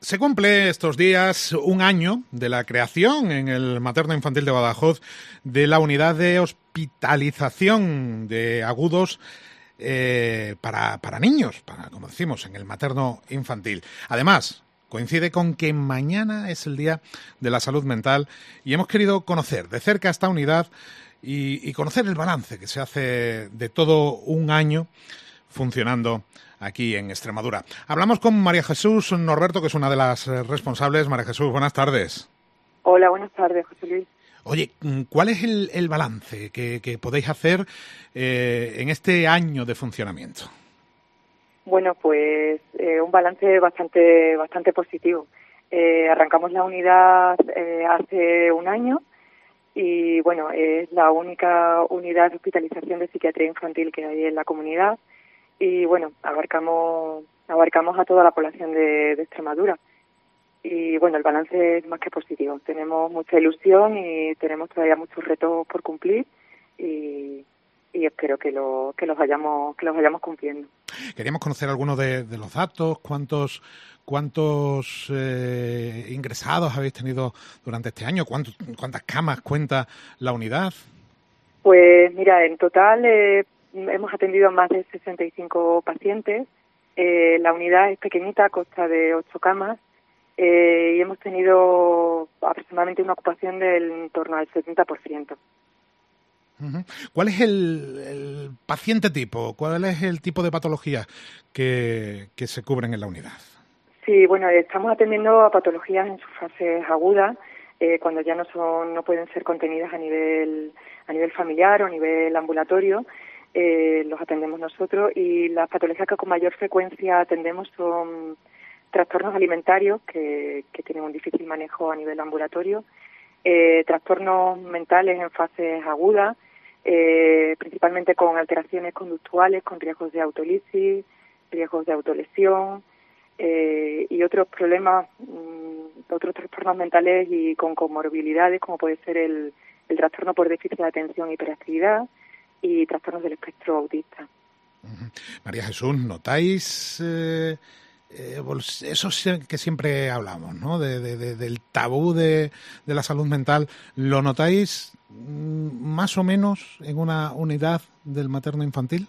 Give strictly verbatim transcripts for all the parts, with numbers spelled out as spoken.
Se cumple estos días un año de la creación en el Materno Infantil de Badajoz de la unidad de hospitalización de agudos eh, para, para niños, para, como decimos, en el Materno Infantil. Además, coincide con que mañana es el Día de la Salud Mental y hemos querido conocer de cerca esta unidad y, y conocer el balance que se hace de todo un año funcionando aquí en Extremadura. Hablamos con María Jesús Norberto, que es una de las responsables. María Jesús, buenas tardes. Hola, buenas tardes, José Luis. Oye, ¿cuál es el, el balance que, que podéis hacer eh, en este año de funcionamiento? Bueno, pues eh, un balance bastante bastante positivo. Eh, arrancamos la unidad eh, hace un año y, bueno, es la única unidad de hospitalización de psiquiatría infantil que hay en la comunidad. Y bueno, abarcamos abarcamos a toda la población de, de Extremadura. Y bueno, el balance es más que positivo. Tenemos mucha ilusión y tenemos todavía muchos retos por cumplir y, y espero que, lo, que los vayamos que los vayamos cumpliendo. Queríamos conocer algunos de, de los datos, cuántos cuántos eh, ingresados habéis tenido durante este año, cuántos, cuántas camas cuenta la unidad. Pues mira, en total eh, hemos atendido a más de sesenta y cinco pacientes. Eh, la unidad es pequeñita, consta de ocho camas eh, y hemos tenido aproximadamente una ocupación del en torno al setenta por ciento. Uh-huh. ¿Cuál es el, el paciente tipo? ¿Cuál es el tipo de patologías que, que se cubren en la unidad? Sí, bueno, estamos atendiendo a patologías en sus fases agudas, eh, cuando ya no son, no pueden ser contenidas a nivel a nivel familiar o a nivel ambulatorio. Eh, los atendemos nosotros y las patologías que con mayor frecuencia atendemos son trastornos alimentarios que, que tienen un difícil manejo a nivel ambulatorio, eh, trastornos mentales en fases agudas, eh, principalmente con alteraciones conductuales, con riesgos de autolisis, riesgos de autolesión eh, y otros problemas, mmm, otros trastornos mentales y con comorbilidades como puede ser el, el trastorno por déficit de atención e hiperactividad y trastornos del espectro autista. Uh-huh. María Jesús, ¿notáis eh, eh, eso que siempre hablamos, ¿no? De, de, de, del tabú de, de la salud mental? ¿Lo notáis mm, más o menos en una unidad del materno infantil?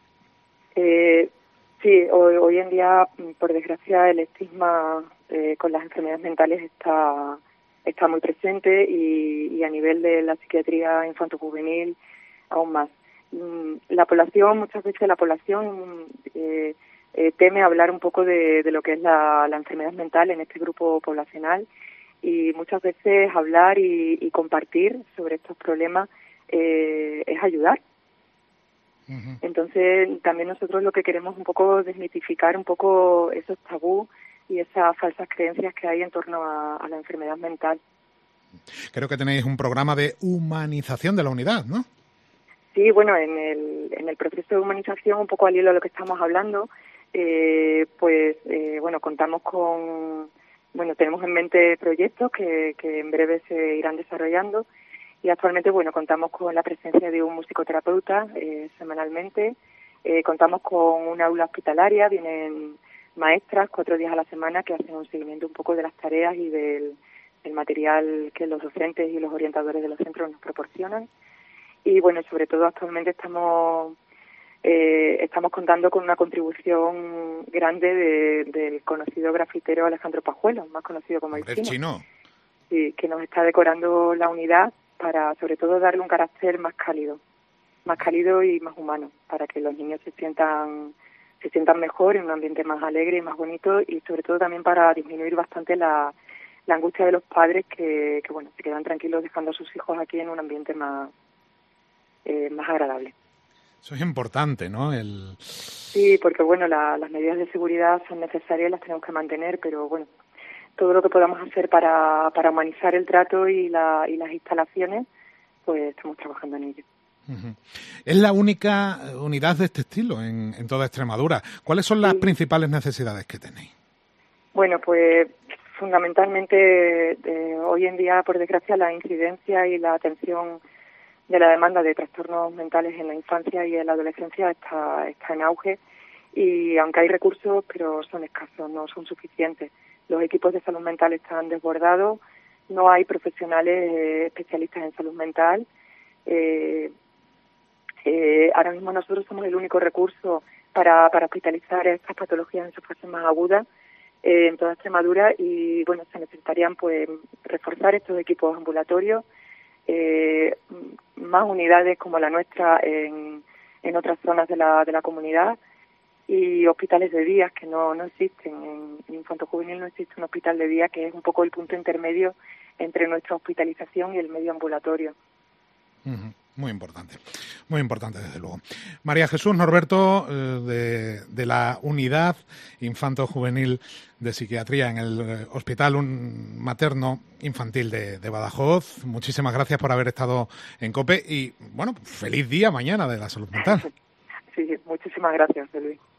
Eh, sí, hoy, hoy en día, por desgracia, el estigma eh, con las enfermedades mentales está está muy presente y, y a nivel de la psiquiatría infanto-juvenil aún más. La población, muchas veces la población eh, eh, teme hablar un poco de, de lo que es la, la enfermedad mental en este grupo poblacional y muchas veces hablar y, y compartir sobre estos problemas eh, es ayudar. Uh-huh. Entonces, también nosotros lo que queremos un poco desmitificar un poco esos tabús y esas falsas creencias que hay en torno a, a la enfermedad mental. Creo que tenéis un programa de humanización de la unidad, ¿no? Sí, bueno, en el, en el proceso de humanización, un poco al hilo de lo que estamos hablando, eh, pues, eh, bueno, contamos con, bueno, tenemos en mente proyectos que, que en breve se irán desarrollando y actualmente, bueno, contamos con la presencia de un musicoterapeuta eh, semanalmente, eh, contamos con una aula hospitalaria, vienen maestras cuatro días a la semana que hacen un seguimiento un poco de las tareas y del, del material que los docentes y los orientadores de los centros nos proporcionan. Y bueno, sobre todo actualmente estamos eh, estamos contando con una contribución grande de, del conocido grafitero Alejandro Pajuelo, más conocido como el Chino, Chino. Sí, que nos está decorando la unidad para sobre todo darle un carácter más cálido, más cálido y más humano, para que los niños se sientan se sientan mejor en un ambiente más alegre y más bonito y sobre todo también para disminuir bastante la, la angustia de los padres que, que bueno se quedan tranquilos dejando a sus hijos aquí en un ambiente más Eh, más agradable. Eso es importante, ¿no? El... Sí, porque bueno, la, las medidas de seguridad son necesarias, las tenemos que mantener, pero bueno, todo lo que podamos hacer para, para humanizar el trato y, la, y las instalaciones, pues estamos trabajando en ello. Uh-huh. Es la única unidad de este estilo en, en toda Extremadura. ¿Cuáles son las sí. principales necesidades que tenéis? Bueno, pues fundamentalmente eh, hoy en día, por desgracia, la incidencia y la atención de la demanda de trastornos mentales en la infancia y en la adolescencia está, está en auge y aunque hay recursos, pero son escasos, no son suficientes. los equipos de salud mental están desbordados, no hay profesionales eh, especialistas en salud mental. Eh, eh, ahora mismo nosotros somos el único recurso para, para hospitalizar estas patologías en sus fases más agudas eh, en toda Extremadura, y bueno, se necesitarían pues reforzar estos equipos ambulatorios, eh, más unidades como la nuestra en, en otras zonas de la, de la comunidad, y hospitales de día que no, no existen. En, en Infanto Juvenil no existe un hospital de día, que es un poco el punto intermedio entre nuestra hospitalización y el medio ambulatorio. Uh-huh. Muy importante, muy importante desde luego. María Jesús Norberto, eh, de, de la Unidad Infanto Juvenil de Psiquiatría en el Hospital Materno Infantil de, de Badajoz, muchísimas gracias por haber estado en COPE y, bueno, feliz día mañana de la salud mental. Sí, muchísimas gracias, Luis.